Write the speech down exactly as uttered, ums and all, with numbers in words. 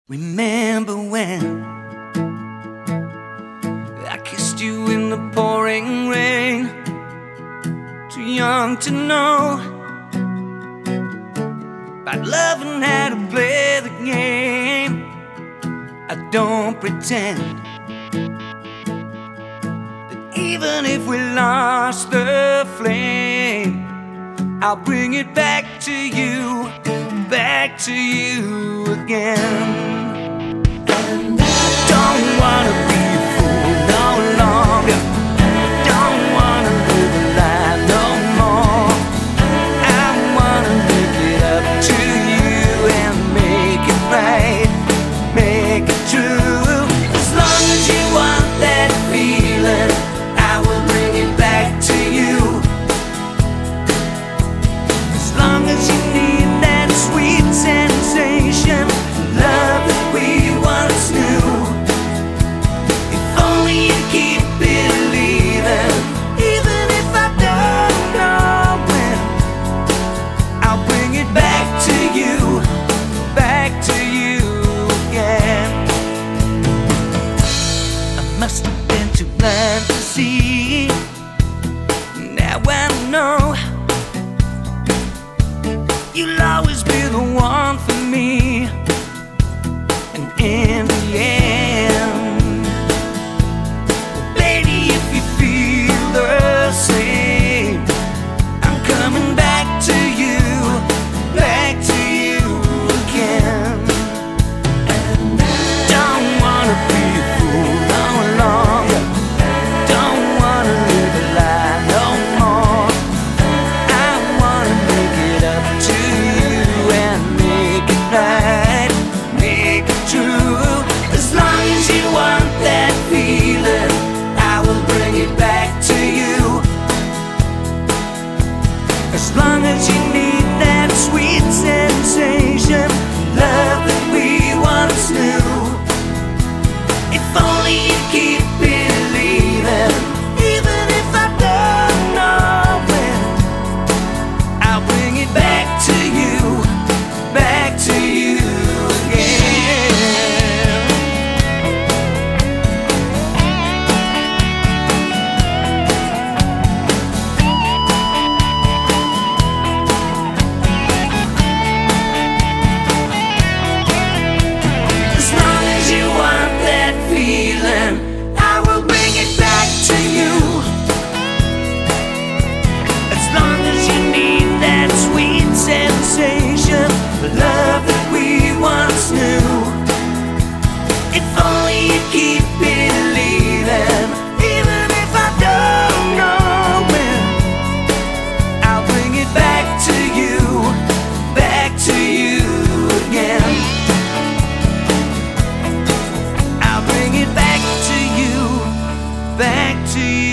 Remember when I kissed you in the pouring rain? Too young to know about love and how to play the game. I don't pretend that even if we lost the flame, I'll bring it back to you, back to you again. And I don't wanna be a fool no longer. Don't wanna live a lie no more. I wanna make it up to you and make it right, make it true. As long as you want that feeling, I will bring it back to you. As long as you need that sweet sensation, love that we once knew. If only you keep believing, even if I don't know when, I'll bring it back to you, back to you again. I must have been too blind to see. Now I know you'll always be the one for me. And in the end, baby, if you feel the same, I'm coming back to you, back to you again. And I don't wanna be a fool no longer. Don't wanna live a lie no more. I wanna make it up to you and make it right, make it true. As long as you want that feeling, I will bring it back to you. As long as you need that sweet sensation, love that we once knew. If only you keep believing, even if I don't know when, I'll bring it back to you, back to you again. As long as you want that feeling, I will bring it back to you. As long as you need that sweet sensation, the love that we once knew. If only you keep believing, even if I don't know when, I'll bring it back to you, back to you again. I'll bring it back to you, back to you.